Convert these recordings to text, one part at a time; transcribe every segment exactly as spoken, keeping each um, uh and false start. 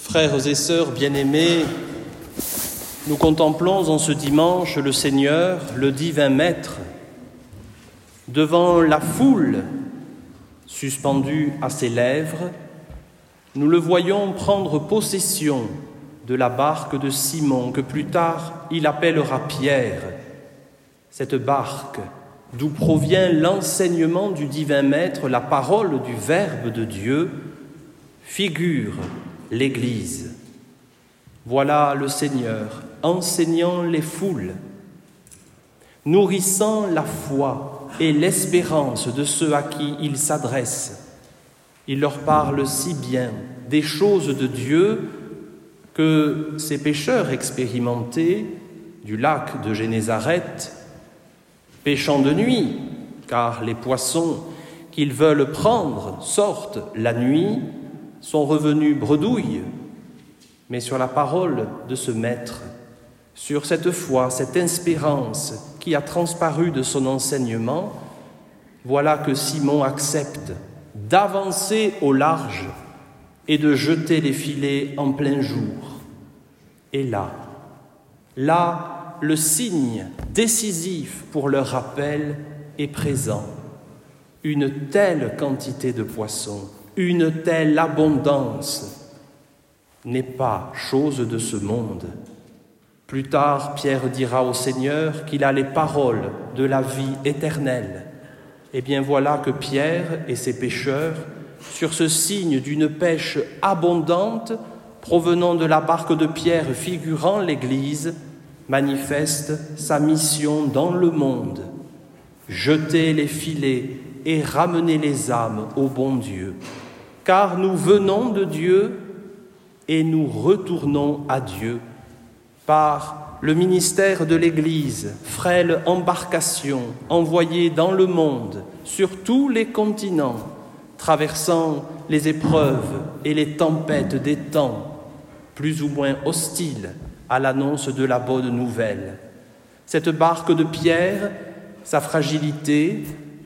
Frères et sœurs bien-aimés, nous contemplons en ce dimanche le Seigneur, le divin Maître, devant la foule suspendue à ses lèvres. Nous le voyons prendre possession de la barque de Simon, que plus tard il appellera Pierre. Cette barque d'où provient l'enseignement du divin Maître, la parole du Verbe de Dieu, figure l'Église. Voilà le Seigneur enseignant les foules, nourrissant la foi et l'espérance de ceux à qui il s'adresse. Il leur parle si bien des choses de Dieu que ces pêcheurs expérimentés du lac de Génézareth, pêchant de nuit, car les poissons qu'ils veulent prendre sortent la nuit, sont revenus bredouilles, mais sur la parole de ce Maître, sur cette foi, cette espérance qui a transparu de son enseignement, voilà que Simon accepte d'avancer au large et de jeter les filets en plein jour. Et là, là, le signe décisif pour leur rappel est présent. Une telle quantité de poissons, une telle abondance n'est pas chose de ce monde. Plus tard, Pierre dira au Seigneur qu'il a les paroles de la vie éternelle. Eh bien voilà que Pierre et ses pêcheurs, sur ce signe d'une pêche abondante provenant de la barque de Pierre figurant l'Église, manifestent sa mission dans le monde, jeter les filets et ramener les âmes au bon Dieu. Car nous venons de Dieu et nous retournons à Dieu par le ministère de l'Église, frêle embarcation envoyée dans le monde, sur tous les continents, traversant les épreuves et les tempêtes des temps, plus ou moins hostiles à l'annonce de la bonne nouvelle. Cette barque de Pierre, sa fragilité,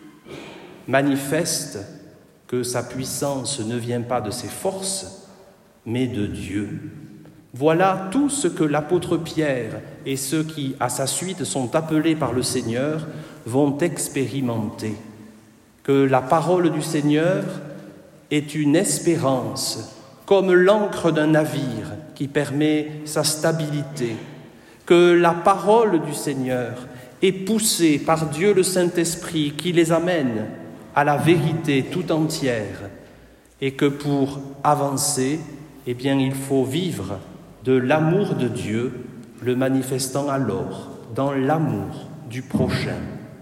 manifeste que sa puissance ne vient pas de ses forces, mais de Dieu. Voilà tout ce que l'apôtre Pierre et ceux qui, à sa suite, sont appelés par le Seigneur, vont expérimenter. Que la parole du Seigneur est une espérance, comme l'ancre d'un navire qui permet sa stabilité. Que la parole du Seigneur est poussée par Dieu le Saint-Esprit qui les amène à la vérité tout entière, et que pour avancer, eh bien, il faut vivre de l'amour de Dieu, le manifestant alors dans l'amour du prochain.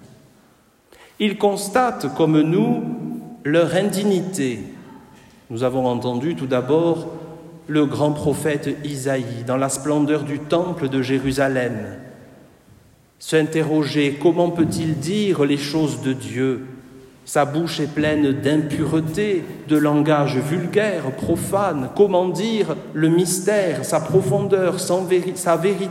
Ils constatent, comme nous, leur indignité. Nous avons entendu tout d'abord le grand prophète Isaïe, dans la splendeur du temple de Jérusalem, s'interroger: comment peut-il dire les choses de Dieu ? Sa bouche est pleine d'impureté, de langage vulgaire, profane. Comment dire le mystère, sa profondeur, sa vérité ?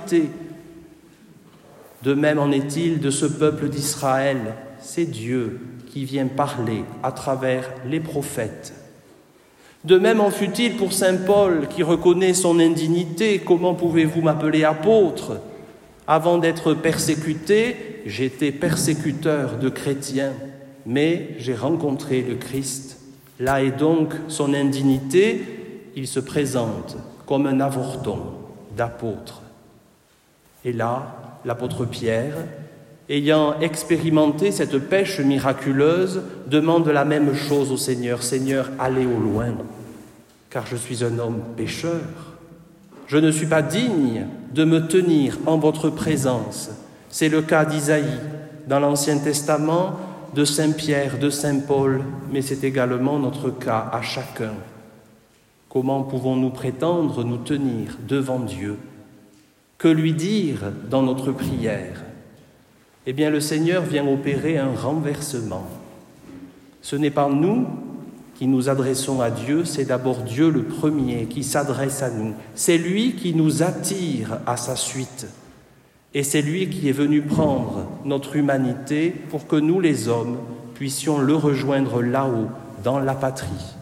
De même en est-il de ce peuple d'Israël. C'est Dieu qui vient parler à travers les prophètes. De même en fut-il pour saint Paul qui reconnaît son indignité. Comment pouvez-vous m'appeler apôtre ? Avant d'être persécuté, j'étais persécuteur de chrétiens. Mais j'ai rencontré le Christ. Là est donc son indignité. Il se présente comme un avorton d'apôtre. Et là, l'apôtre Pierre, ayant expérimenté cette pêche miraculeuse, demande la même chose au Seigneur. « Seigneur, allez au loin, car je suis un homme pécheur. Je ne suis pas digne de me tenir en votre présence. » C'est le cas d'Isaïe dans l'Ancien Testament, de saint Pierre, de saint Paul, mais c'est également notre cas à chacun. Comment pouvons-nous prétendre nous tenir devant Dieu ? Que lui dire dans notre prière ? Eh bien, le Seigneur vient opérer un renversement. Ce n'est pas nous qui nous adressons à Dieu, c'est d'abord Dieu le premier qui s'adresse à nous. C'est lui qui nous attire à sa suite. Et c'est lui qui est venu prendre notre humanité pour que nous, les hommes, puissions le rejoindre là-haut, dans la patrie.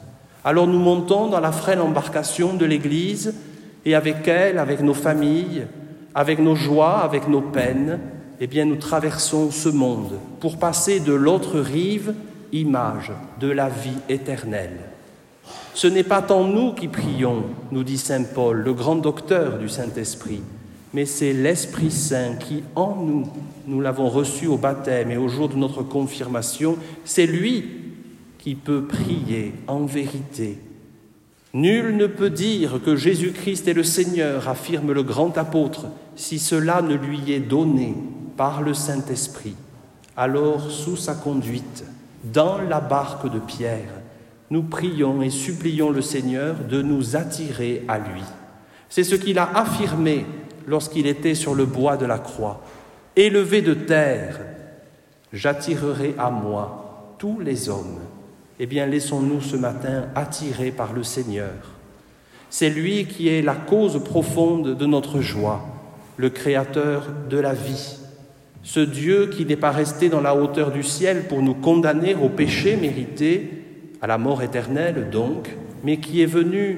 Alors nous montons dans la frêle embarcation de l'Église et avec elle, avec nos familles, avec nos joies, avec nos peines, eh bien nous traversons ce monde pour passer de l'autre rive, image de la vie éternelle. Ce n'est pas tant nous qui prions, nous dit saint Paul, le grand docteur du Saint-Esprit, mais c'est l'Esprit Saint qui, en nous, nous l'avons reçu au baptême et au jour de notre confirmation, c'est lui qui peut prier en vérité. Nul ne peut dire que Jésus-Christ est le Seigneur, affirme le grand apôtre, si cela ne lui est donné par le Saint-Esprit. Alors, sous sa conduite, dans la barque de Pierre, nous prions et supplions le Seigneur de nous attirer à lui. C'est ce qu'il a affirmé lorsqu'il était sur le bois de la croix. « Élevé de terre, j'attirerai à moi tous les hommes. » Eh bien, laissons-nous ce matin attirer par le Seigneur. C'est lui qui est la cause profonde de notre joie, le Créateur de la vie. Ce Dieu qui n'est pas resté dans la hauteur du ciel pour nous condamner au péché mérité, à la mort éternelle donc, mais qui est venu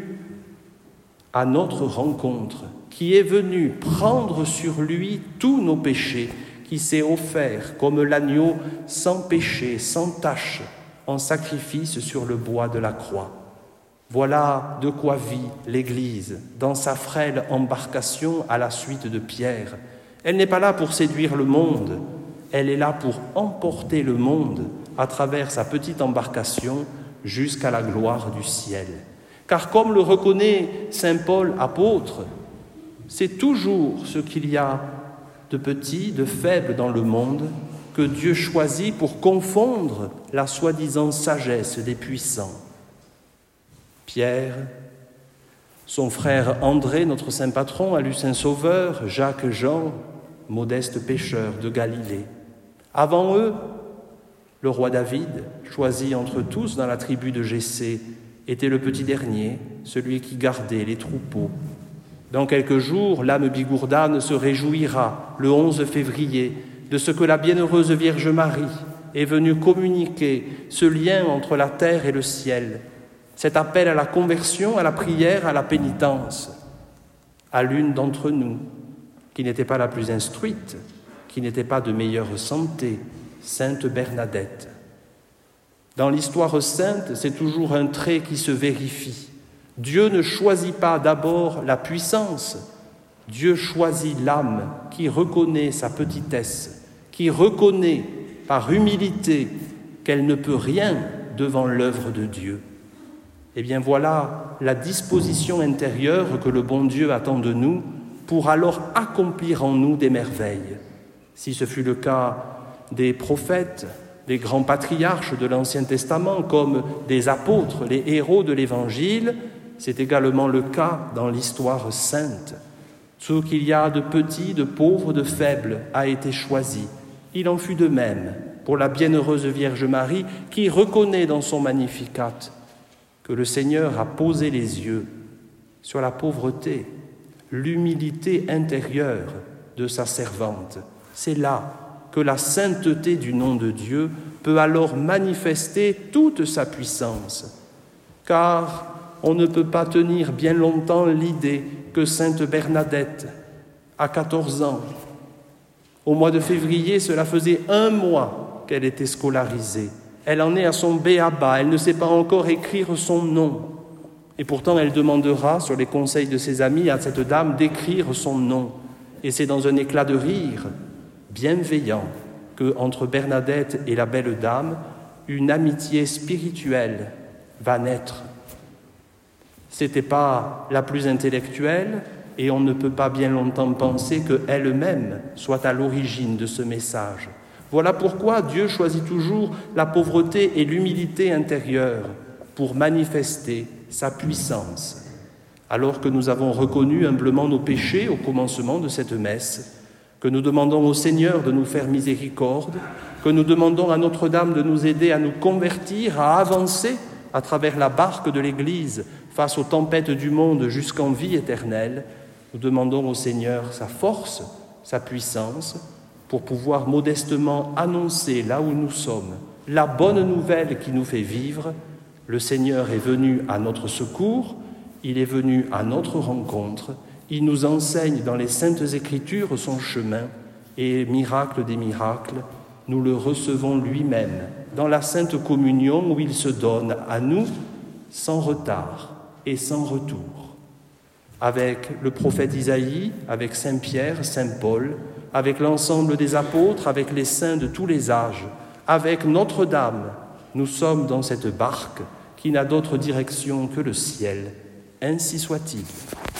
à notre rencontre, qui est venu prendre sur lui tous nos péchés, qui s'est offert comme l'agneau sans péché, sans tache, en sacrifice sur le bois de la croix. Voilà de quoi vit l'Église dans sa frêle embarcation à la suite de Pierre. Elle n'est pas là pour séduire le monde, elle est là pour emporter le monde à travers sa petite embarcation jusqu'à la gloire du ciel. Car comme le reconnaît saint Paul apôtre, c'est toujours ce qu'il y a de petit, de faible dans le monde que Dieu choisit pour confondre la soi-disant sagesse des puissants. Pierre, son frère André, notre saint patron, a lu saint Sauveur, Jacques, Jean, modestes pécheurs de Galilée. Avant eux, le roi David, choisi entre tous dans la tribu de Jessé, était le petit dernier, celui qui gardait les troupeaux. Dans quelques jours, l'âme bigourdane se réjouira, le onze février, de ce que la bienheureuse Vierge Marie est venue communiquer ce lien entre la terre et le ciel, cet appel à la conversion, à la prière, à la pénitence, à l'une d'entre nous, qui n'était pas la plus instruite, qui n'était pas de meilleure santé, Sainte Bernadette. Dans l'histoire sainte, c'est toujours un trait qui se vérifie. Dieu ne choisit pas d'abord la puissance, Dieu choisit l'âme qui reconnaît sa petitesse, qui reconnaît par humilité qu'elle ne peut rien devant l'œuvre de Dieu. Eh bien voilà la disposition intérieure que le bon Dieu attend de nous pour alors accomplir en nous des merveilles. Si ce fut le cas des prophètes, des grands patriarches de l'Ancien Testament, comme des apôtres, les héros de l'Évangile, c'est également le cas dans l'histoire sainte. Ce qu'il y a de petit, de pauvre, de faible a été choisi. Il en fut de même pour la bienheureuse Vierge Marie qui reconnaît dans son Magnificat que le Seigneur a posé les yeux sur la pauvreté, l'humilité intérieure de sa servante. C'est là que la sainteté du nom de Dieu peut alors manifester toute sa puissance. Car on ne peut pas tenir bien longtemps l'idée que sainte Bernadette, à quatorze ans, au mois de février, cela faisait un mois qu'elle était scolarisée. Elle en est à son b.a.-ba, elle ne sait pas encore écrire son nom. Et pourtant, elle demandera, sur les conseils de ses amis, à cette dame d'écrire son nom. Et c'est dans un éclat de rire bienveillant que, entre Bernadette et la belle dame, une amitié spirituelle va naître. C'était pas la plus intellectuelle, et on ne peut pas bien longtemps penser qu'elle-même soit à l'origine de ce message. Voilà pourquoi Dieu choisit toujours la pauvreté et l'humilité intérieure pour manifester sa puissance. Alors que nous avons reconnu humblement nos péchés au commencement de cette messe, que nous demandons au Seigneur de nous faire miséricorde, que nous demandons à Notre-Dame de nous aider à nous convertir, à avancer à travers la barque de l'Église face aux tempêtes du monde jusqu'en vie éternelle, nous demandons au Seigneur sa force, sa puissance, pour pouvoir modestement annoncer là où nous sommes la bonne nouvelle qui nous fait vivre, Le Seigneur est venu à notre secours, il est venu à notre rencontre, il nous enseigne dans les Saintes Écritures son chemin, et miracle des miracles, nous le recevons lui-même dans la Sainte Communion où il se donne à nous sans retard et sans retour. Avec le prophète Isaïe, avec Saint Pierre, Saint Paul, avec l'ensemble des apôtres, avec les saints de tous les âges, avec Notre-Dame, nous sommes dans cette barque qui n'a d'autre direction que le ciel. Ainsi soit-il.